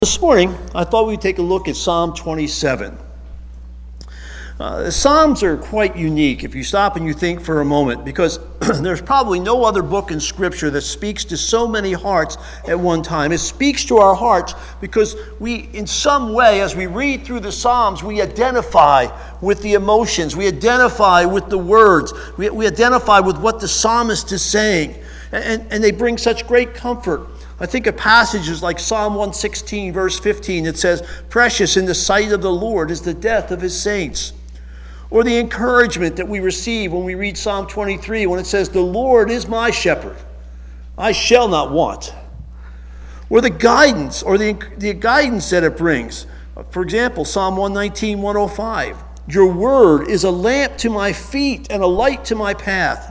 This morning, I thought we'd take a look at Psalm 27. The Psalms are quite unique if you stop and you think for a moment, because there's probably no other book in Scripture that speaks to so many hearts at one time. It speaks to our hearts because we, in some way, as we read through the Psalms, we identify with the emotions. We identify with the words. We identify with what the psalmist is saying. And they bring such great comfort. I think of passages like Psalm 116, verse 15. It says, "Precious in the sight of the Lord is the death of his saints." Or the encouragement that we receive when we read Psalm 23, when it says, "The Lord is my shepherd, I shall not want." Or the guidance, or the guidance that it brings. For example, Psalm 119, 105. "Your word is a lamp to my feet and a light to my path."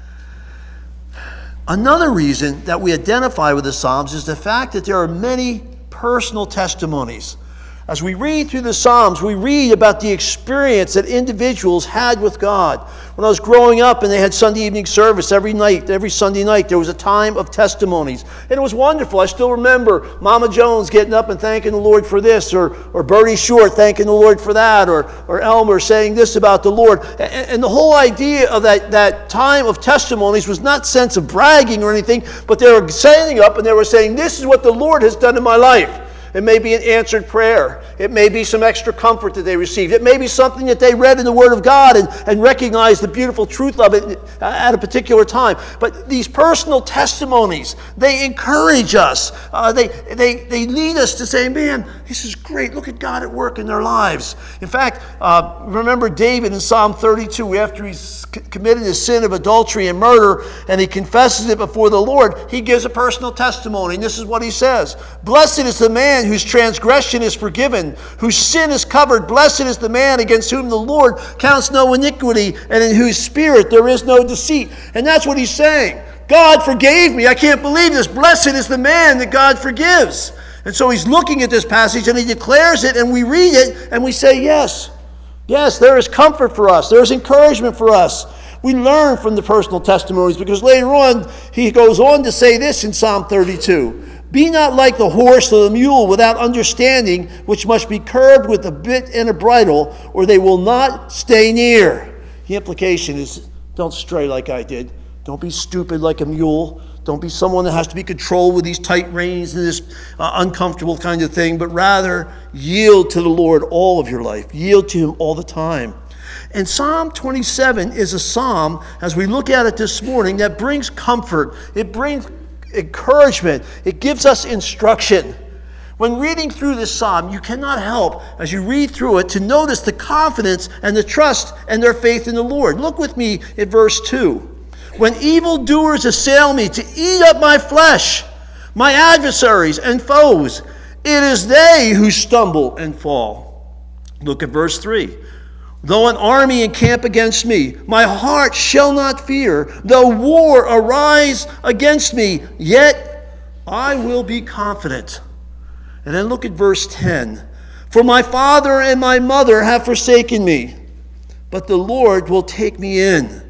Another reason that we identify with the Psalms is the fact that there are many personal testimonies. As we read through the Psalms, we read about the experience that individuals had with God. When I was growing up and they had Sunday evening service every Sunday night, there was a time of testimonies. And it was wonderful. I still remember Mama Jones getting up and thanking the Lord for this, or Bertie Short thanking the Lord for that, or Elmer saying this about the Lord. And the whole idea of that time of testimonies was not sense of bragging or anything, but they were standing up and they were saying, "This is what the Lord has done in my life." It may be an answered prayer. It may be some extra comfort that they received. It may be something that they read in the Word of God and recognized the beautiful truth of it at a particular time. But these personal testimonies, they encourage us. They lead us to say, man, this is great. Look at God at work in their lives. In fact, remember David in Psalm 32, after he's committed his sin of adultery and murder, and he confesses it before the Lord, he gives a personal testimony. And this is what he says: "Blessed is the man whose transgression is forgiven, whose sin is covered. Blessed is the man against whom the Lord counts no iniquity, and in whose spirit there is no deceit." And that's what he's saying. God forgave me. I can't believe this. Blessed is the man that God forgives. And so he's looking at this passage and he declares it, and we read it and we say, yes, there is comfort for us. There is encouragement for us. We learn from the personal testimonies, because later on he goes on to say this in Psalm 32. "Be not like the horse or the mule without understanding, which must be curbed with a bit and a bridle, or they will not stay near." The implication is, don't stray like I did. Don't be stupid like a mule. Don't be someone that has to be controlled with these tight reins and this uncomfortable kind of thing, but rather yield to the Lord all of your life. Yield to him all the time. And Psalm 27 is a psalm, as we look at it this morning, that brings comfort. It brings encouragement. It gives us instruction. When reading through this psalm, you cannot help, as you read through it, to notice the confidence and the trust and their faith in the Lord. Look with me at verse 2. "When evildoers assail me to eat up my flesh, my adversaries and foes, it is they who stumble and fall." Look at verse 3. "Though an army encamp against me, my heart shall not fear. Though war arise against me, yet I will be confident." And then look at verse 10. "For my father and my mother have forsaken me, but the Lord will take me in."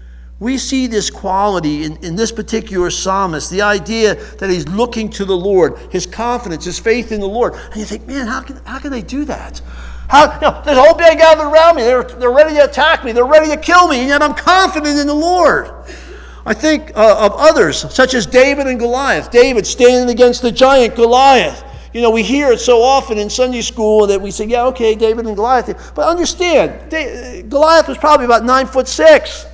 We see this quality in this particular psalmist, the idea that he's looking to the Lord, his confidence, his faith in the Lord. And you think, man, how can they do that? There's a whole band gathered around me. They're ready to attack me. They're ready to kill me, and yet I'm confident in the Lord. I think of others, such as David and Goliath. David standing against the giant Goliath. You know, we hear it so often in Sunday school that we say, yeah, okay, David and Goliath. But understand, Goliath was probably about 9'6".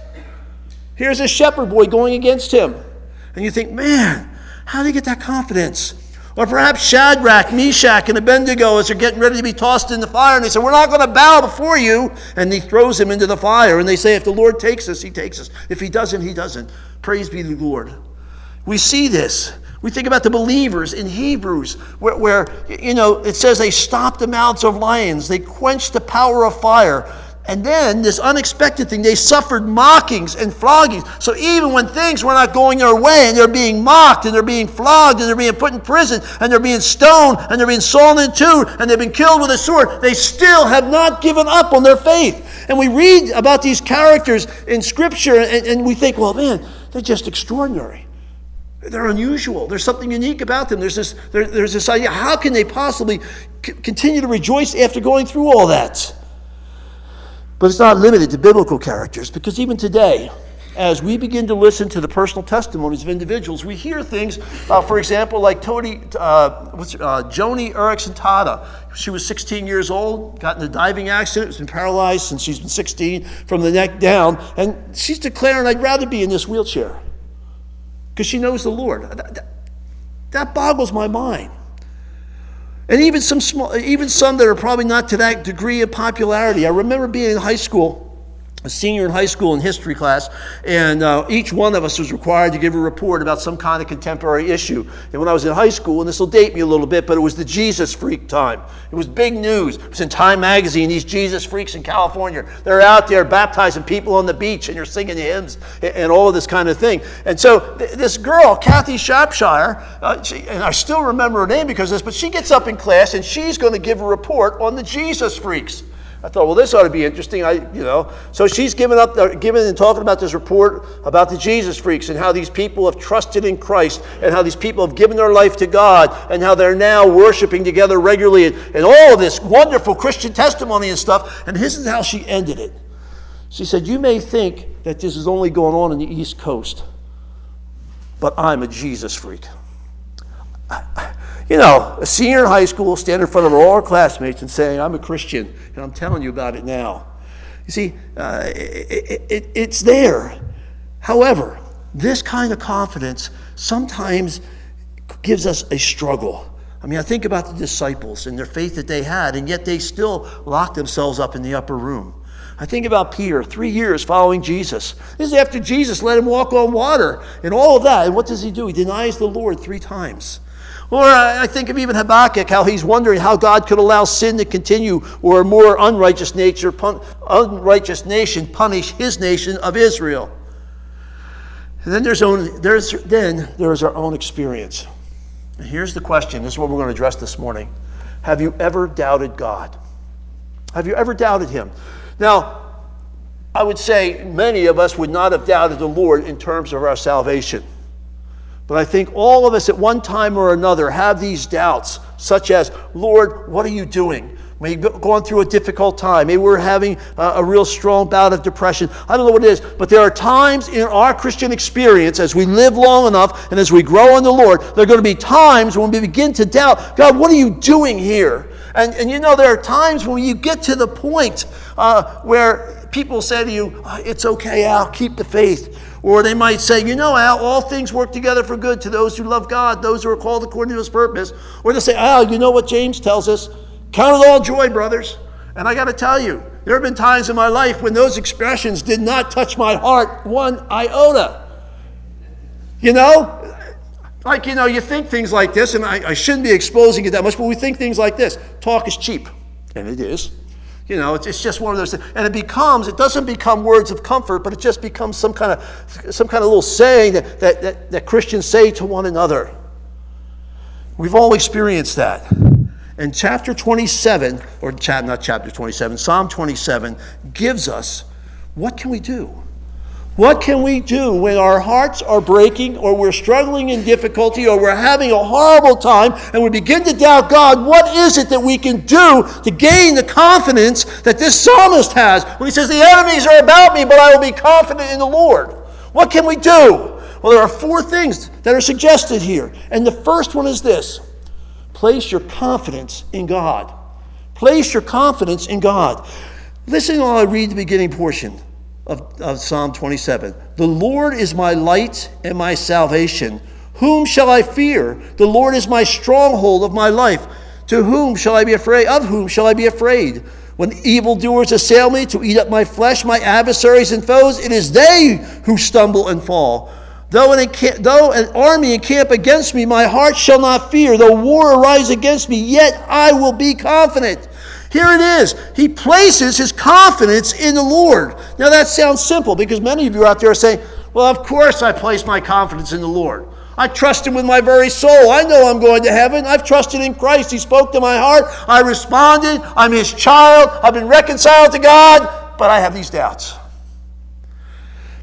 Here's a shepherd boy going against him. And you think, man, how do you get that confidence? Or perhaps Shadrach, Meshach, and Abednego, as they're getting ready to be tossed in the fire, and they say, "We're not going to bow before you." And he throws him into the fire. And they say, if the Lord takes us, he takes us. If he doesn't, he doesn't. Praise be the Lord. We see this. We think about the believers in Hebrews, where it says they stopped the mouths of lions. They quenched the power of fire. And then, this unexpected thing, they suffered mockings and floggings. So even when things were not going their way, and they're being mocked, and they're being flogged, and they're being put in prison, and they're being stoned, and they're being sawn in two, and they've been killed with a sword, they still have not given up on their faith. And we read about these characters in Scripture, and we think, well, man, they're just extraordinary. They're unusual. There's something unique about them. There's this idea, how can they possibly continue to rejoice after going through all that? But it's not limited to biblical characters, because even today, as we begin to listen to the personal testimonies of individuals, we hear things, for example, like Joni Erickson Tada. She was 16 years old, got in a diving accident, has been paralyzed since she's been 16 from the neck down, and she's declaring, I'd rather be in this wheelchair, because she knows the Lord. That boggles my mind. And even some that are probably not to that degree of popularity. I remember being in high school, a senior in high school in history class, and each one of us was required to give a report about some kind of contemporary issue. And when I was in high school, and this will date me a little bit, but it was the Jesus freak time. It was big news. It was in Time magazine, these Jesus freaks in California. They're out there baptizing people on the beach, and they're singing hymns and all of this kind of thing. And so this girl, Kathy Shropshire, and I still remember her name because of this, but she gets up in class, and she's going to give a report on the Jesus freaks. I thought, well, this ought to be interesting. So she's giving and talking about this report about the Jesus freaks and how these people have trusted in Christ and how these people have given their life to God and how they're now worshiping together regularly and all of this wonderful Christian testimony and stuff. And this is how she ended it. She said, you may think that this is only going on in the East Coast, but I'm a Jesus freak. A senior in high school standing in front of all our classmates and saying, I'm a Christian, and I'm telling you about it now. You see, it's there. However, this kind of confidence sometimes gives us a struggle. I mean, I think about the disciples and their faith that they had, and yet they still locked themselves up in the upper room. I think about Peter, 3 years following Jesus. This is after Jesus let him walk on water and all of that. And what does he do? He denies the Lord 3 times. Or I think of even Habakkuk, how he's wondering how God could allow sin to continue, or a more unrighteous nation punish his nation of Israel. And then there's our own experience. And here's the question. This is what we're going to address this morning. Have you ever doubted God? Have you ever doubted him? Now, I would say many of us would not have doubted the Lord in terms of our salvation. But I think all of us at one time or another have these doubts, such as, Lord, what are you doing? Maybe going through a difficult time. Maybe we're having a real strong bout of depression. I don't know what it is, but there are times in our Christian experience, as we live long enough and as we grow in the Lord, there are going to be times when we begin to doubt, God, what are you doing here? And there are times when you get to the point where people say to you, it's okay, Al, keep the faith. Or they might say, Al, all things work together for good to those who love God, those who are called according to his purpose. Or they say, Al, you know what James tells us? Count it all joy, brothers. And I got to tell you, there have been times in my life when those expressions did not touch my heart one iota. You think things like this, and I shouldn't be exposing it that much, but we think things like this. Talk is cheap. And it is. It's just one of those things. And it doesn't become words of comfort, but it just becomes some kind of little saying that Christians say to one another. We've all experienced that. And chapter 27, not chapter 27, Psalm 27 gives us, what can we do? What can we do when our hearts are breaking, or we're struggling in difficulty, or we're having a horrible time, and we begin to doubt God? What is it that we can do to gain the confidence that this psalmist has when he says, the enemies are about me, but I will be confident in the Lord? What can we do? Well, there are 4 things that are suggested here. And the first one is this: place your confidence in God. Place your confidence in God. Listen while I read the beginning portion of Psalm 27. The Lord is my light and my salvation. Whom shall I fear? The Lord is my stronghold of my life. To whom shall I be afraid? Of whom shall I be afraid? When evildoers assail me to eat up my flesh, my adversaries and foes, it is they who stumble and fall. Though an army encamp against me, my heart shall not fear. Though war arise against me, yet I will be confident. Here it is. He places his confidence in the Lord. Now that sounds simple, because many of you out there are saying, well, of course I place my confidence in the Lord. I trust him with my very soul. I know I'm going to heaven. I've trusted in Christ. He spoke to my heart. I responded. I'm his child. I've been reconciled to God. But I have these doubts.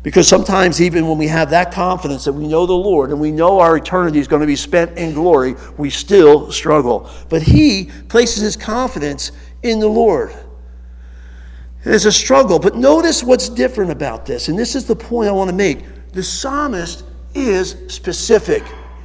Because sometimes even when we have that confidence that we know the Lord and we know our eternity is going to be spent in glory, we still struggle. But he places his confidence in the Lord. There's a struggle, but notice what's different about this, and this is the point I want to make. The psalmist is specific.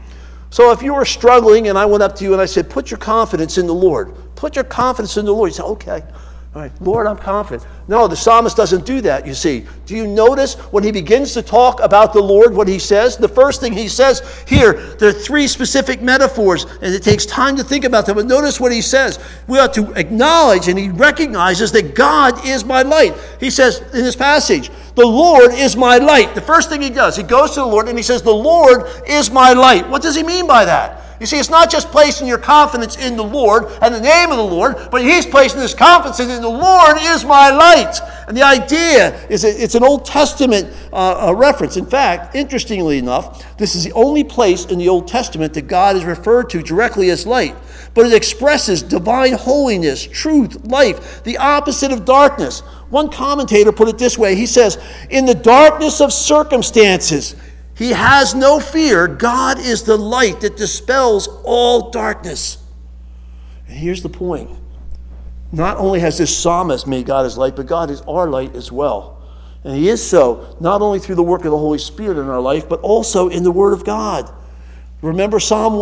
So if you were struggling and I went up to you and I said, put your confidence in the Lord. Put your confidence in the Lord. You say, okay. All right, Lord, I'm confident. No, the psalmist doesn't do that, you see. Do you notice when he begins to talk about the Lord, what he says? The first thing he says here, there are three specific metaphors, and it takes time to think about them. But notice what he says. We ought to acknowledge, and he recognizes that God is my light. He says in this passage, the Lord is my light. The first thing he does, he goes to the Lord and he says, the Lord is my light. What does he mean by that? You see, it's not just placing your confidence in the Lord and the name of the Lord, but he's placing his confidence in the Lord is my light. And the idea is it's an Old Testament reference. In fact, interestingly enough, this is the only place in the Old Testament that God is referred to directly as light. But it expresses divine holiness, truth, life, the opposite of darkness. One commentator put it this way. He says, in the darkness of circumstances, he has no fear. God is the light that dispels all darkness. And here's the point. Not only has this psalmist made God his light, but God is our light as well. And he is so not only through the work of the Holy Spirit in our life, but also in the Word of God. Remember Psalm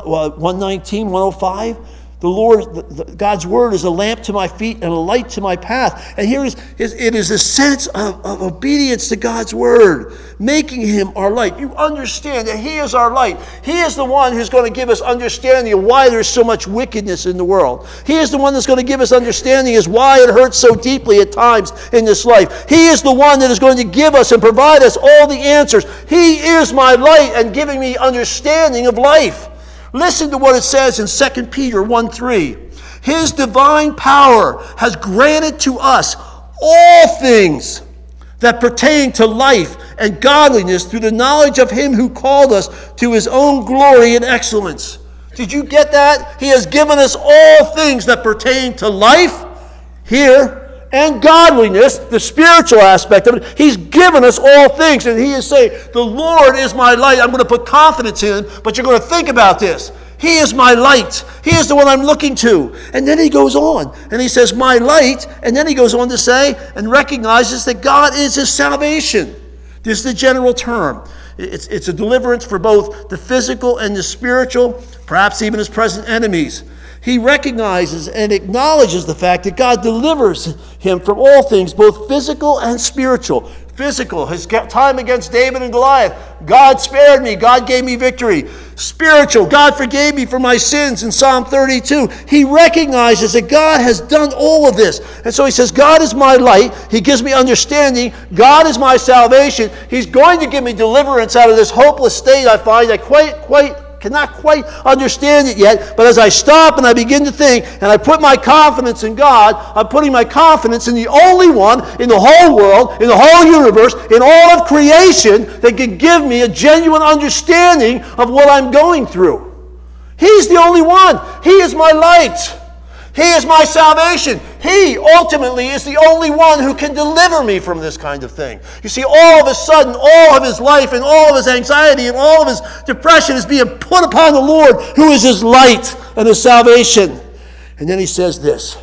119, 105? The Lord, God's word is a lamp to my feet and a light to my path. And here it is a sense of obedience to God's word, making him our light. You understand that he is our light. He is the one who's going to give us understanding of why there's so much wickedness in the world. He is the one that's going to give us understanding as why it hurts so deeply at times in this life. He is the one that is going to give us and provide us all the answers. He is my light and giving me understanding of life. Listen to what it says in 2 Peter 1:3. His divine power has granted to us all things that pertain to life and godliness through the knowledge of him who called us to his own glory and excellence. Did you get that? He has given us all things that pertain to life here and godliness, the spiritual aspect of it. He's given us all things, and he is saying, the Lord is my light. I'm going to put confidence in him, but you're going to think about this. He is my light. He is the one I'm looking to. And then he goes on, and he says, my light, and then he goes on to say, and recognizes that God is his salvation. This is the general term. It's a deliverance for both the physical and the spiritual, perhaps even his present enemies. He recognizes and acknowledges the fact that God delivers him from all things, both physical and spiritual. Physical, his time against David and Goliath, God spared me, God gave me victory. Spiritual, God forgave me for my sins in Psalm 32. He recognizes that God has done all of this. And so he says, God is my light. He gives me understanding. God is my salvation. He's going to give me deliverance out of this hopeless state I find. I cannot quite understand it yet, but as I stop and I begin to think and I put my confidence in God, I'm putting my confidence in the only one in the whole world, in the whole universe, in all of creation that can give me a genuine understanding of what I'm going through. He's the only one. He is my light. He is my salvation. He ultimately is the only one who can deliver me from this kind of thing. You see, all of a sudden, all of his life and all of his anxiety and all of his depression is being put upon the Lord, who is his light and his salvation. And then he says this.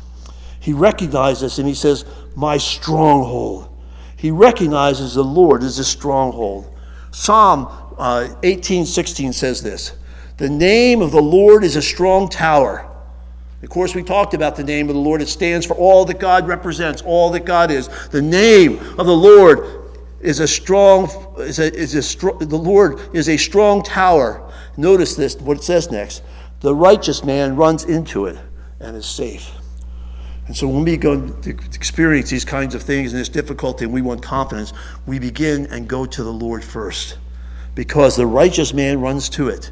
He recognizes and he says, my stronghold. He recognizes the Lord as his stronghold. Psalm 18:16 says this. The name of the Lord is a strong tower. Of course, we talked about the name of the Lord. It stands for all that God represents, all that God is. The name of the Lord is a strong. The Lord is a strong tower. Notice this. What it says next: the righteous man runs into it and is safe. And so, when we go to experience these kinds of things and this difficulty, and we want confidence, we begin and go to the Lord first, because the righteous man runs to it.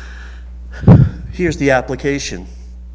Here's the application.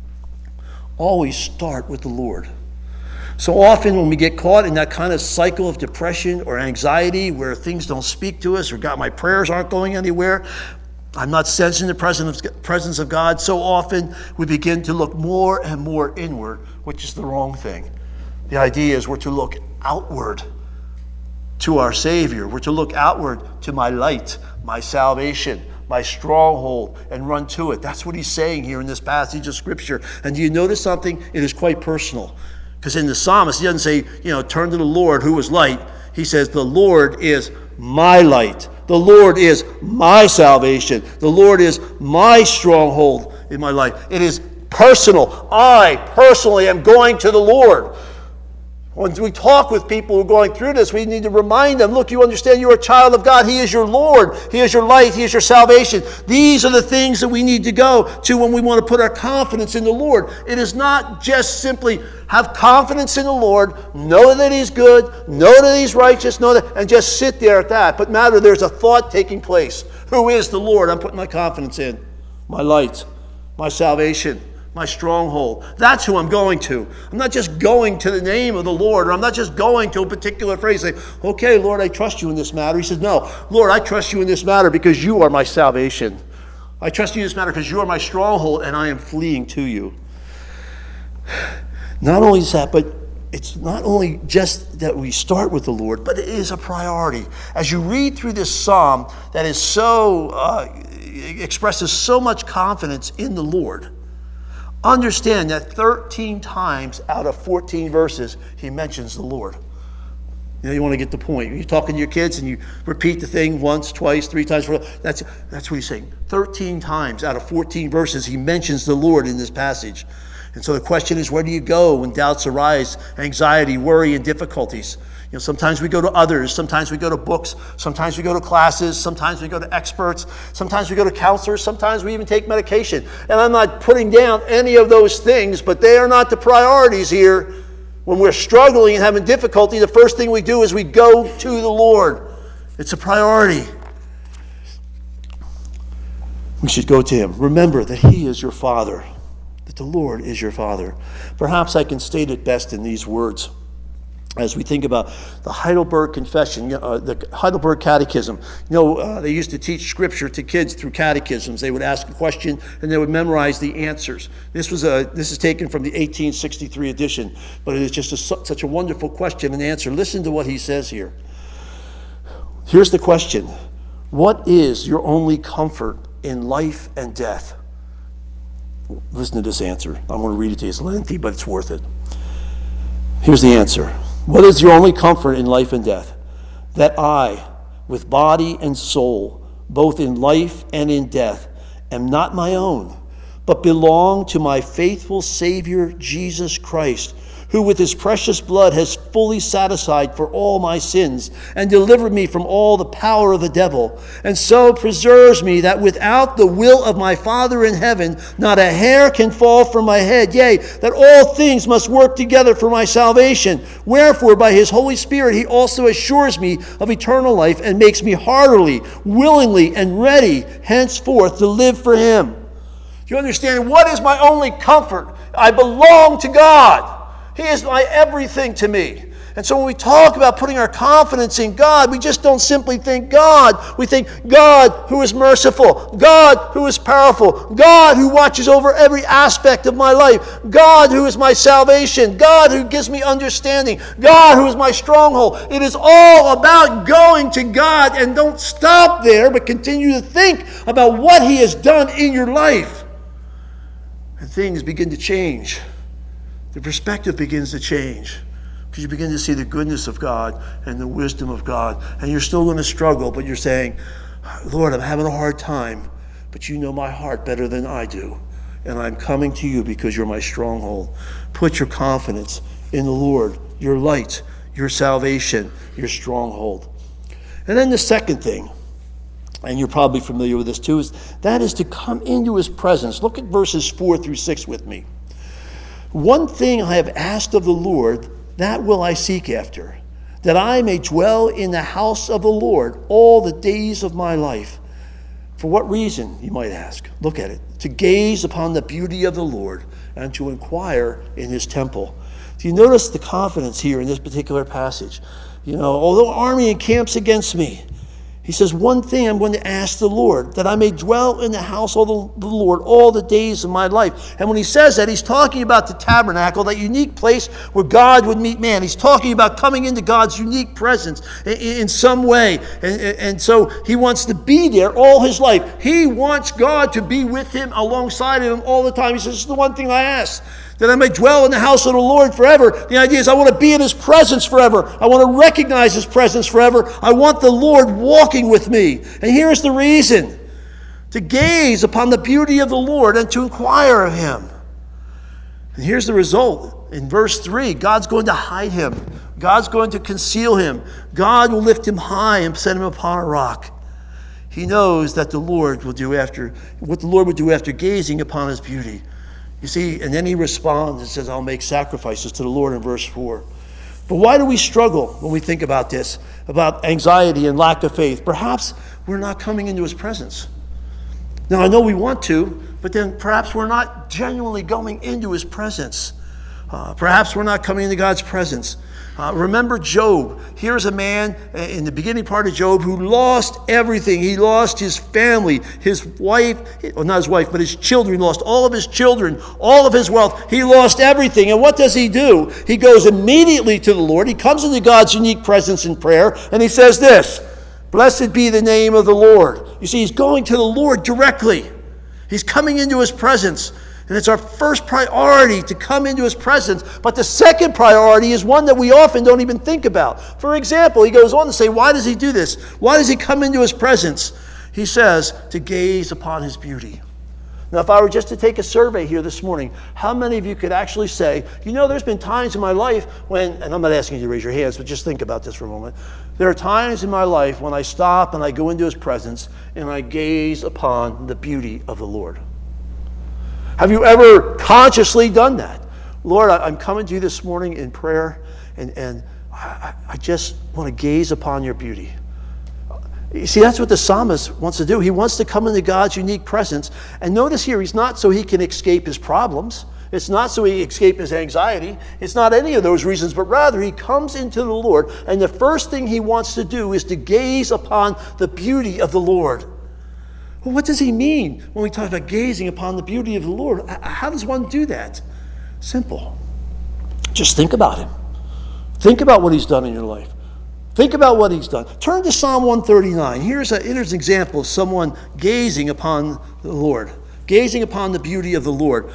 Always start with the Lord. So often when we get caught in that kind of cycle of depression or anxiety where things don't speak to us, or God, my prayers aren't going anywhere, I'm not sensing the presence of God, so often we begin to look more and more inward, which is the wrong thing. The idea is we're to look outward. to our Savior. We're to look outward to my light, my salvation, my stronghold, and run to it. That's what he's saying here in this passage of Scripture. And do you notice something? It is quite personal. Because in the psalmist, he doesn't say, turn to the Lord who is light. He says, the Lord is my light. The Lord is my salvation. The Lord is my stronghold in my life. It is personal. I personally am going to the Lord. When we talk with people who are going through this, we need to remind them, look, you understand you're a child of God. He is your Lord. He is your light. He is your salvation. These are the things that we need to go to when we want to put our confidence in the Lord. It is not just simply have confidence in the Lord, know that he's good, know that he's righteous, and just sit there at that. But rather, there's a thought taking place. Who is the Lord I'm putting my confidence in? My light, my salvation, my stronghold. That's who I'm going to. I'm not just going to the name of the Lord, or I'm not just going to a particular phrase, say, okay, Lord, I trust you in this matter. He says, no, Lord, I trust you in this matter because you are my salvation. I trust you in this matter because you are my stronghold, and I am fleeing to you. Not only is that, but it's not only just that we start with the Lord, but it is a priority. As you read through this psalm that is so, expresses so much confidence in the Lord, understand that 13 times out of 14 verses, he mentions the Lord. You want to get the point. You're talking to your kids and you repeat the thing once, twice, 3 times. That's what he's saying. 13 times out of 14 verses, he mentions the Lord in this passage. And so the question is, where do you go when doubts arise, anxiety, worry, and difficulties? Sometimes we go to others, sometimes we go to books, sometimes we go to classes, sometimes we go to experts, sometimes we go to counselors, sometimes we even take medication. And I'm not putting down any of those things, but they are not the priorities here. When we're struggling and having difficulty, the first thing we do is we go to the Lord. It's a priority. We should go to him. Remember that he is your Father, that the Lord is your Father. Perhaps I can state it best in these words. As we think about the Heidelberg Confession, the Heidelberg Catechism, they used to teach Scripture to kids through catechisms. They would ask a question and they would memorize the answers. This is taken from the 1863 edition, but it is just such a wonderful question and answer. Listen to what he says here. Here's the question: what is your only comfort in life and death? Listen to this answer. I'm going to read it to you. It's lengthy, but it's worth it. Here's the answer. What is your only comfort in life and death? That I, with body and soul, both in life and in death, am not my own, but belong to my faithful Savior, Jesus Christ, who with his precious blood has fully satisfied for all my sins and delivered me from all the power of the devil, and so preserves me that without the will of my Father in heaven, not a hair can fall from my head, yea, that all things must work together for my salvation. Wherefore, by his Holy Spirit, he also assures me of eternal life and makes me heartily, willingly, and ready henceforth to live for him. Do you understand? What is my only comfort? I belong to God. He is my everything to me. And so when we talk about putting our confidence in God, we just don't simply think God. We think God who is merciful, God who is powerful, God who watches over every aspect of my life, God who is my salvation, God who gives me understanding, God who is my stronghold. It is all about going to God, and don't stop there, but continue to think about what he has done in your life. And things begin to change. The perspective begins to change because you begin to see the goodness of God and the wisdom of God. And you're still going to struggle, but you're saying, Lord, I'm having a hard time, but you know my heart better than I do. And I'm coming to you because you're my stronghold. Put your confidence in the Lord, your light, your salvation, your stronghold. And then the second thing, and you're probably familiar with this too, is to come into his presence. Look at verses 4 through 6 with me. One thing I have asked of the Lord, that will I seek after, that I may dwell in the house of the Lord all the days of my life. For what reason, you might ask? Look at it. To gaze upon the beauty of the Lord and to inquire in his temple. Do you notice the confidence here in this particular passage? Although army encamps against me, He says, one thing I'm going to ask the Lord, that I may dwell in the house of the Lord all the days of my life. And when he says that, he's talking about the tabernacle, that unique place where God would meet man. He's talking about coming into God's unique presence in some way. And so he wants to be there all his life. He wants God to be with him, alongside of him all the time. He says, this is the one thing I ask, that I may dwell in the house of the Lord forever. The idea is I want to be in his presence forever. I want to recognize his presence forever. I want the Lord walking with me. And here's the reason: to gaze upon the beauty of the Lord and to inquire of him. And here's the result. In verse 3, God's going to hide him. God's going to conceal him. God will lift him high and set him upon a rock. He knows that the Lord will do what the Lord would do after gazing upon his beauty. You see, and then he responds and says, I'll make sacrifices to the Lord in verse 4. But why do we struggle when we think about this, about anxiety and lack of faith? Perhaps we're not coming into his presence. Now, I know we want to, but then perhaps we're not genuinely going into his presence. Perhaps we're not coming into God's presence. Remember Job. Here's a man in the beginning part of Job who lost everything. He lost his family, his wife, well, not his wife, but his children. He lost all of his children, all of his wealth. He lost everything. And what does he do? He goes immediately to the Lord. He comes into God's unique presence in prayer, and he says this: blessed be the name of the Lord. You see, he's going to the Lord directly. He's coming into his presence. And it's our first priority to come into his presence. But the second priority is one that we often don't even think about. For example, he goes on to say, why does he do this? Why does he come into his presence? He says, to gaze upon his beauty. Now, if I were just to take a survey here this morning, how many of you could actually say, there's been times in my life when, and I'm not asking you to raise your hands, but just think about this for a moment. There are times in my life when I stop and I go into his presence and I gaze upon the beauty of the Lord. Have you ever consciously done that? Lord, I'm coming to you this morning in prayer, and I just want to gaze upon your beauty. You see, that's what the psalmist wants to do. He wants to come into God's unique presence. And notice here, he's not so he can escape his problems. It's not so he escape his anxiety. It's not any of those reasons, but rather he comes into the Lord, and the first thing he wants to do is to gaze upon the beauty of the Lord. Well, what does he mean when we talk about gazing upon the beauty of the Lord? How does one do that? Simple. Just think about him. Think about what he's done in your life. Think about what he's done. Turn to Psalm 139. Here's an example of someone gazing upon the Lord, gazing upon the beauty of the Lord.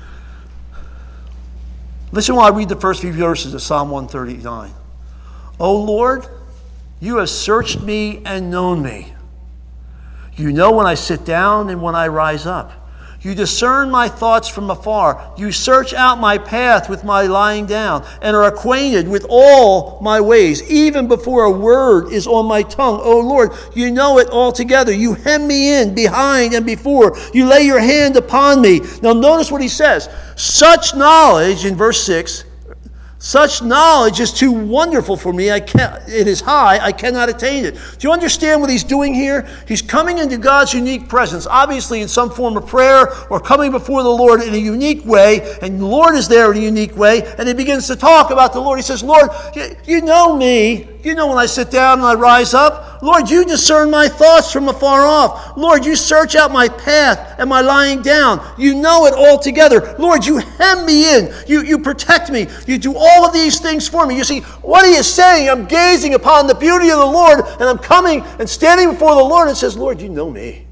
Listen while I read the first few verses of Psalm 139. O Lord, you have searched me and known me. You know when I sit down and when I rise up. You discern my thoughts from afar. You search out my path with my lying down, and are acquainted with all my ways, even before a word is on my tongue. O Lord, you know it altogether. You hem me in behind and before. You lay your hand upon me. Now notice what he says. Such knowledge, in verse 6, such knowledge is too wonderful for me. It is high. I cannot attain it. Do you understand what he's doing here? He's coming into God's unique presence, obviously in some form of prayer or coming before the Lord in a unique way, and the Lord is there in a unique way, and he begins to talk about the Lord. He says, Lord, you know me. You know when I sit down and I rise up. Lord, you discern my thoughts from afar off. Lord, you search out my path and my lying down. You know it all together. Lord, you hem me in. You protect me. You do all of these things for me. You see, what he is saying, I'm gazing upon the beauty of the Lord, and I'm coming and standing before the Lord and says, Lord, you know me.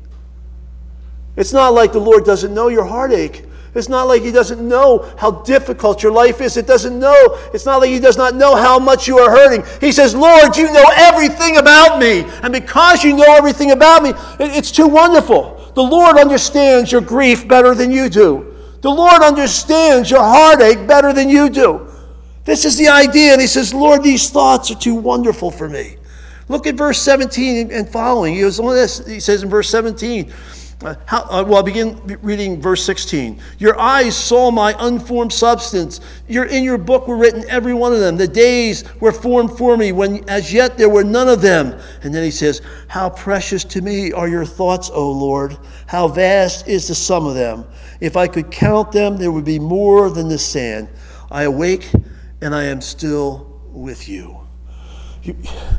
It's not like the Lord doesn't know your heartache. It's not like he doesn't know how difficult your life is. It's not like he does not know how much you are hurting. He says, Lord, you know everything about me. And because you know everything about me, it's too wonderful. The Lord understands your grief better than you do. The Lord understands your heartache better than you do. This is the idea. And he says, Lord, these thoughts are too wonderful for me. Look at verse 17 and following. He says in verse 17, I'll begin reading verse 16. Your eyes saw my unformed substance. In your book were written every one of them. The days were formed for me when as yet there were none of them. And then he says, how precious to me are your thoughts, O Lord. How vast is the sum of them. If I could count them, there would be more than the sand. I awake and I am still with you.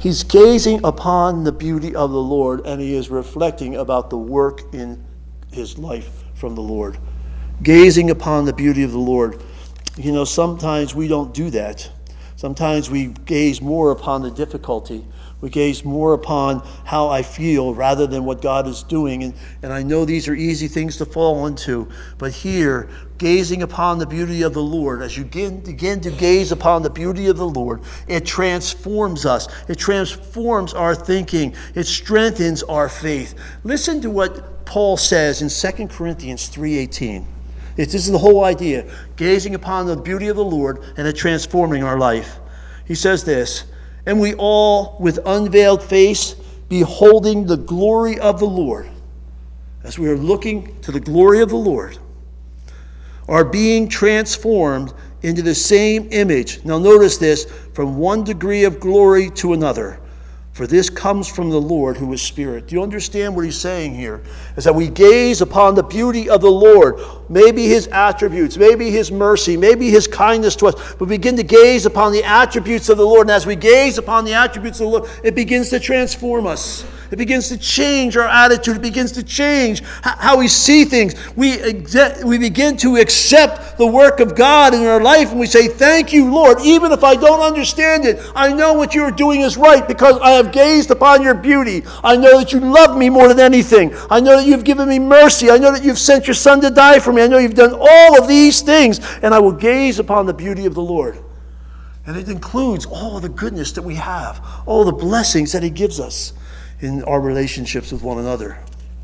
He's gazing upon the beauty of the Lord, and he is reflecting about the work in his life from the Lord. Gazing upon the beauty of the Lord. You know, sometimes we don't do that. Sometimes we gaze more upon the difficulty. We gaze more upon how I feel rather than what God is doing. And I know these are easy things to fall into. But here, gazing upon the beauty of the Lord, as you begin to gaze upon the beauty of the Lord, it transforms us. It transforms our thinking. It strengthens our faith. Listen to what Paul says in 2 Corinthians 3:18. This is the whole idea. Gazing upon the beauty of the Lord and it transforming our life. He says this, "And we all, with unveiled face, beholding the glory of the Lord," as we are looking to the glory of the Lord, "are being transformed into the same image." Now notice this, "from one degree of glory to another. For this comes from the Lord who is Spirit." Do you understand what he's saying here? Is that we gaze upon the beauty of the Lord, maybe his attributes, maybe his mercy, maybe his kindness to us, but begin to gaze upon the attributes of the Lord. And as we gaze upon the attributes of the Lord, it begins to transform us. It begins to change our attitude. It begins to change how we see things. We begin to accept the work of God in our life, and we say, "Thank you, Lord. Even if I don't understand it, I know what you are doing is right because I have gazed upon your beauty. I know that you love me more than anything. I know that you've given me mercy. I know that you've sent your Son to die for me. I know you've done all of these things, and I will gaze upon the beauty of the Lord." And it includes all of the goodness that we have, all the blessings that he gives us in our relationships with one another.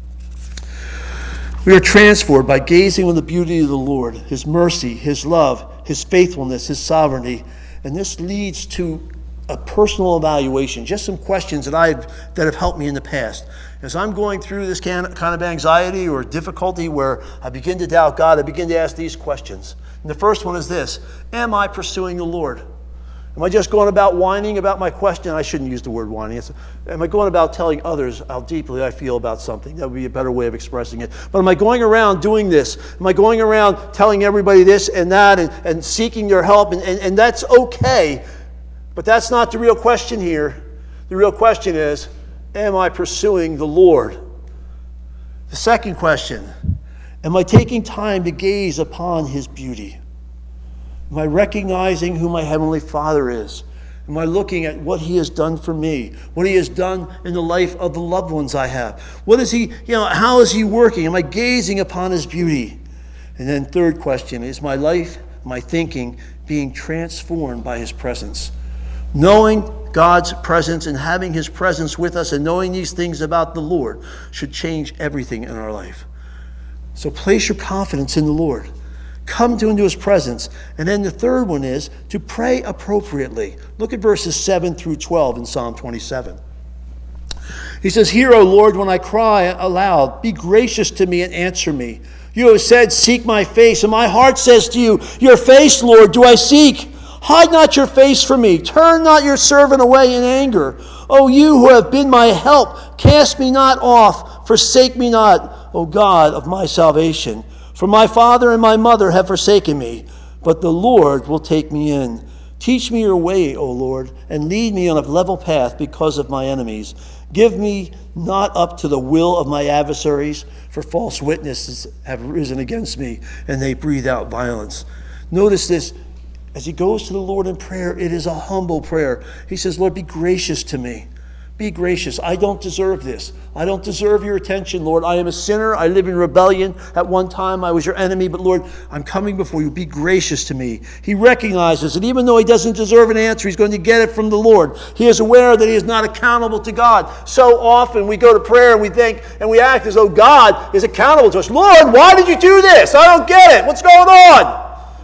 We are transformed by gazing on the beauty of the Lord, his mercy, his love, his faithfulness, his sovereignty. And this leads to a personal evaluation, just some questions that have helped me in the past. As I'm going through this kind of anxiety or difficulty where I begin to doubt God, I begin to ask these questions. And the first one is this: am I pursuing the Lord? Am I just going about whining about my question? I shouldn't use the word whining. Am I going about telling others how deeply I feel about something? That would be a better way of expressing it. But am I going around doing this? Am I going around telling everybody this and that and seeking their help? And that's okay. But that's not the real question here. The real question is, am I pursuing the Lord? The second question, am I taking time to gaze upon his beauty? Am I recognizing who my Heavenly Father is? Am I looking at what he has done for me? What he has done in the life of the loved ones I have? What is he, how is he working? Am I gazing upon his beauty? And then third question, is my life, my thinking being transformed by his presence? Knowing God's presence and having his presence with us and knowing these things about the Lord should change everything in our life. So place your confidence in the Lord. Come into his presence. And then the third one is to pray appropriately. Look at verses 7 through 12 in Psalm 27. He says, "Hear, O Lord, when I cry aloud. Be gracious to me and answer me. You have said, seek my face. And my heart says to you, your face, Lord, do I seek. Hide not your face from me. Turn not your servant away in anger. O you who have been my help, cast me not off. Forsake me not, O God of my salvation. For my father and my mother have forsaken me, but the Lord will take me in. Teach me your way, O Lord, and lead me on a level path because of my enemies. Give me not up to the will of my adversaries, for false witnesses have risen against me, and they breathe out violence." Notice this, as he goes to the Lord in prayer, it is a humble prayer. He says, "Lord, be gracious to me. Be gracious. I don't deserve this. I don't deserve your attention, Lord. I am a sinner. I live in rebellion. At one time, I was your enemy. But Lord, I'm coming before you. Be gracious to me." He recognizes that even though he doesn't deserve an answer, he's going to get it from the Lord. He is aware that he is not accountable to God. So often we go to prayer and we think and we act as though God is accountable to us. "Lord, why did you do this? I don't get it. What's going on?"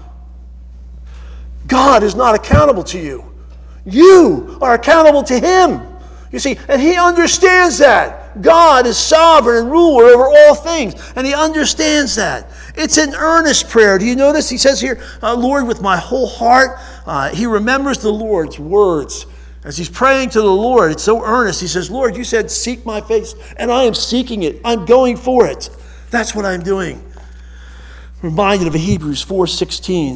God is not accountable to you. You are accountable to him. You see, and he understands that. God is sovereign and ruler over all things, and he understands that. It's an earnest prayer. Do you notice? He says here, "Lord, with my whole heart." He remembers the Lord's words. As he's praying to the Lord, it's so earnest. He says, "Lord, you said seek my face, and I am seeking it. I'm going for it. That's what I'm doing." Reminded of Hebrews 4:16.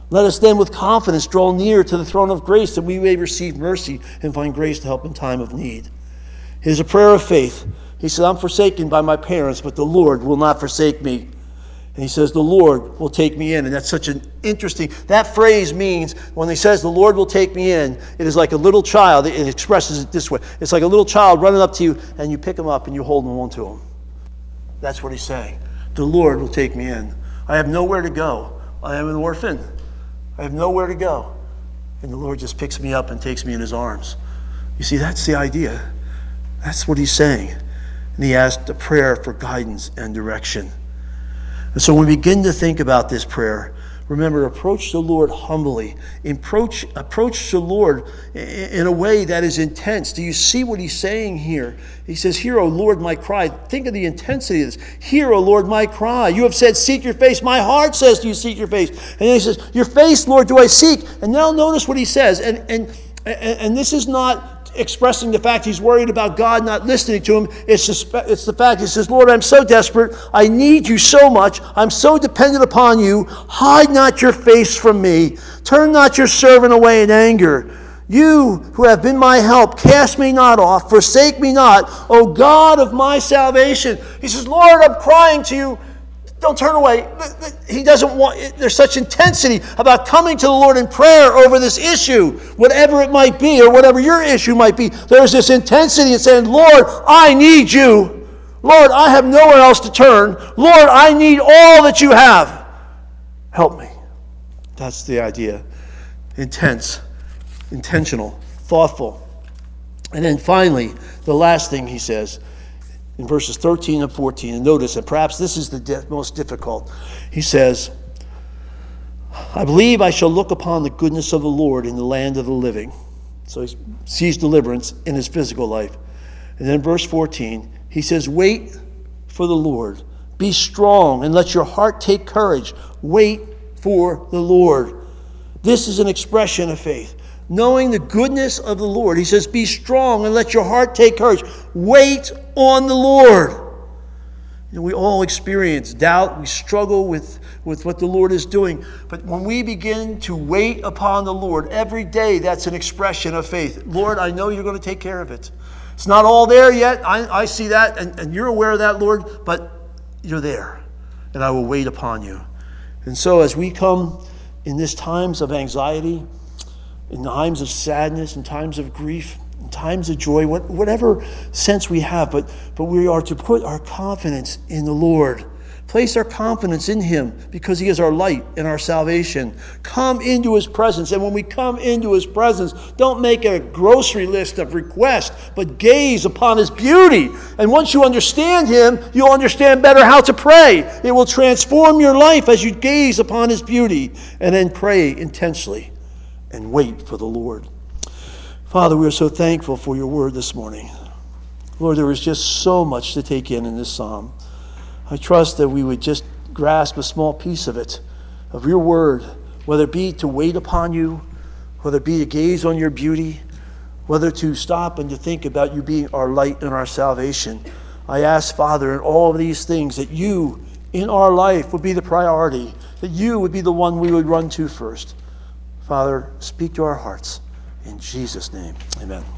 Let us then with confidence draw near to the throne of grace that we may receive mercy and find grace to help in time of need. It is a prayer of faith. He said, I'm forsaken by my parents, but the Lord will not forsake me. And he says, the Lord will take me in. And that's such an interesting, that phrase means, when he says the Lord will take me in, it is like a little child. It expresses it this way. It's like a little child running up to you, and you pick him up and you hold him onto him. That's what he's saying. The Lord will take me in. I have nowhere to go. I am an orphan. I have nowhere to go. And the Lord just picks me up and takes me in his arms. You see, that's the idea. That's what he's saying. And he asked a prayer for guidance and direction. And so when we begin to think about this prayer, remember, approach the Lord humbly. Approach the Lord in a way that is intense. Do you see what he's saying here? He says, hear, O Lord, my cry. Think of the intensity of this. Hear, O Lord, my cry. You have said, seek your face. My heart says to you, seek your face. And then he says, your face, Lord, do I seek. And now notice what he says. And this is not expressing the fact he's worried about God not listening to him. It's the fact he says, Lord, I'm so desperate. I need you so much. I'm so dependent upon you. Hide not your face from me. Turn not your servant away in anger. You who have been my help, cast me not off. Forsake me not, O God of my salvation. He says, Lord, I'm crying to you. Don't turn away. He doesn't want, there's such intensity about coming to the Lord in prayer over this issue, whatever it might be, or whatever your issue might be. There's this intensity in saying, Lord, I need you. Lord, I have nowhere else to turn. Lord, I need all that you have. Help me. That's the idea. Intense, intentional, thoughtful. And then finally, the last thing he says, in verses 13 and 14, and notice, and perhaps this is the most difficult. He says, I believe I shall look upon the goodness of the Lord in the land of the living. So he sees deliverance in his physical life. And then verse 14, he says, wait for the Lord. Be strong and let your heart take courage. Wait for the Lord. This is an expression of faith. Knowing the goodness of the Lord. He says, be strong and let your heart take courage. Wait on the Lord. And we all experience doubt. We struggle with what the Lord is doing. But when we begin to wait upon the Lord every day, that's an expression of faith. Lord, I know you're going to take care of it. It's not all there yet. I see that, and you're aware of that, Lord, but you're there, and I will wait upon you. And so as we come in these times of anxiety, in times of sadness, in times of grief, in times of joy, whatever sense we have, but we are to put our confidence in the Lord. Place our confidence in him because he is our light and our salvation. Come into his presence. And when we come into his presence, don't make a grocery list of requests, but gaze upon his beauty. And once you understand him, you'll understand better how to pray. It will transform your life as you gaze upon his beauty and then pray intensely and wait for the Lord. Father, we are so thankful for your word this morning. Lord, there is just so much to take in this psalm. I trust that we would just grasp a small piece of it, of your word, whether it be to wait upon you, whether it be to gaze on your beauty, whether to stop and to think about you being our light and our salvation. I ask, Father, in all of these things, that you in our life would be the priority, that you would be the one we would run to first. Father, speak to our hearts. In Jesus' name, amen.